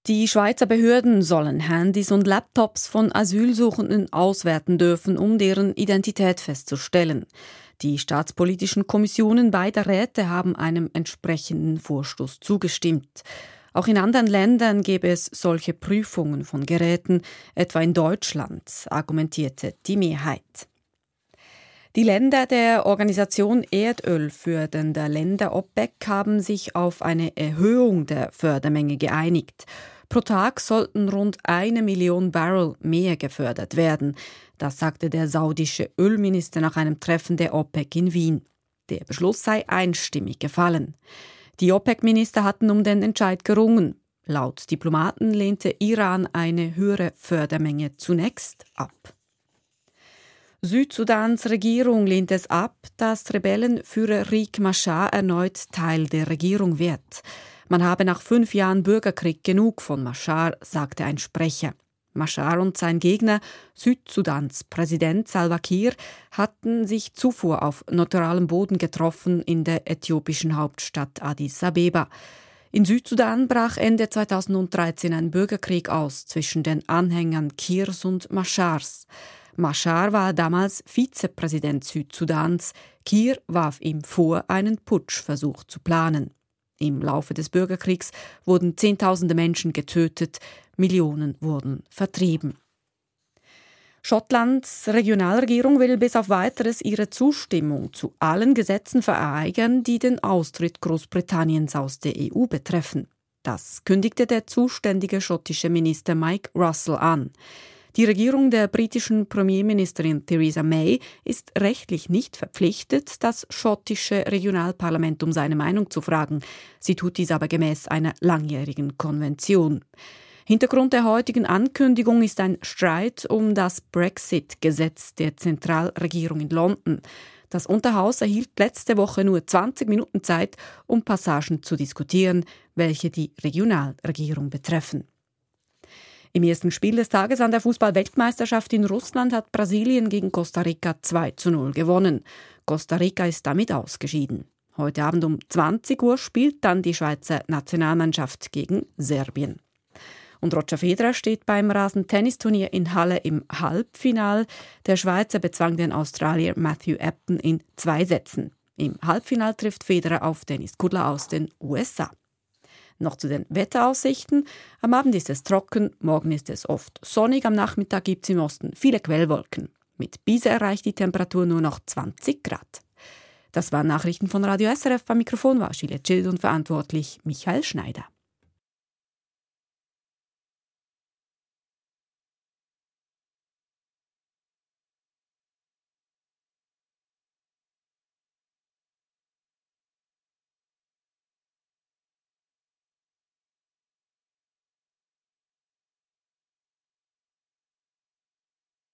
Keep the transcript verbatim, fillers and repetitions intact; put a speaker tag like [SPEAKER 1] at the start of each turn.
[SPEAKER 1] Die Schweizer Behörden sollen Handys und Laptops von Asylsuchenden auswerten dürfen, um deren Identität festzustellen. Die staatspolitischen Kommissionen beider Räte haben einem entsprechenden Vorstoß zugestimmt. Auch in anderen Ländern gäbe es solche Prüfungen von Geräten, etwa in Deutschland, argumentierte die Mehrheit. Die Länder der Organisation Erdöl fördernder Länder OPEC haben sich auf eine Erhöhung der Fördermenge geeinigt. Pro Tag sollten rund eine Million Barrel mehr gefördert werden. Das sagte der saudische Ölminister nach einem Treffen der OPEC in Wien. Der Beschluss sei einstimmig gefallen. Die OPEC-Minister hatten um den Entscheid gerungen. Laut Diplomaten lehnte Iran eine höhere Fördermenge zunächst ab. Südsudans Regierung lehnt es ab, dass Rebellenführer Riek Machar erneut Teil der Regierung wird. Man habe nach fünf Jahren Bürgerkrieg genug von Machar, sagte ein Sprecher. Machar und sein Gegner, Südsudans Präsident Salva Kiir, hatten sich zuvor auf neutralem Boden getroffen in der äthiopischen Hauptstadt Addis Abeba. In Südsudan brach Ende zweitausenddreizehn ein Bürgerkrieg aus zwischen den Anhängern Kiirs und Machars. Machar war damals Vizepräsident Südsudans. Kiir warf ihm vor, einen Putschversuch zu planen. Im Laufe des Bürgerkriegs wurden Zehntausende Menschen getötet, Millionen wurden vertrieben. Schottlands Regionalregierung will bis auf Weiteres ihre Zustimmung zu allen Gesetzen verweigern, die den Austritt Großbritanniens aus der E U betreffen. Das kündigte der zuständige schottische Minister Mike Russell an. Die Regierung der britischen Premierministerin Theresa May ist rechtlich nicht verpflichtet, das schottische Regionalparlament um seine Meinung zu fragen. Sie tut dies aber gemäß einer langjährigen Konvention. Hintergrund der heutigen Ankündigung ist ein Streit um das Brexit-Gesetz der Zentralregierung in London. Das Unterhaus erhielt letzte Woche nur zwanzig Minuten Zeit, um Passagen zu diskutieren, welche die Regionalregierung betreffen. Im ersten Spiel des Tages an der Fußball-Weltmeisterschaft in Russland hat Brasilien gegen Costa Rica zwei zu null gewonnen. Costa Rica ist damit ausgeschieden. Heute Abend um zwanzig Uhr spielt dann die Schweizer Nationalmannschaft gegen Serbien. Und Roger Federer steht beim Rasentennisturnier in Halle im Halbfinal. Der Schweizer bezwang den Australier Matthew Upton in zwei Sätzen. Im Halbfinal trifft Federer auf Denis Kudla aus den U S A. Noch zu den Wetteraussichten. Am Abend ist es trocken, morgen ist es oft sonnig, am Nachmittag gibt es im Osten viele Quellwolken. Mit Bise erreicht die Temperatur nur noch zwanzig Grad. Das waren Nachrichten von Radio S R F. Am Mikrofon war Gilles Schild und verantwortlich Michael Schneider.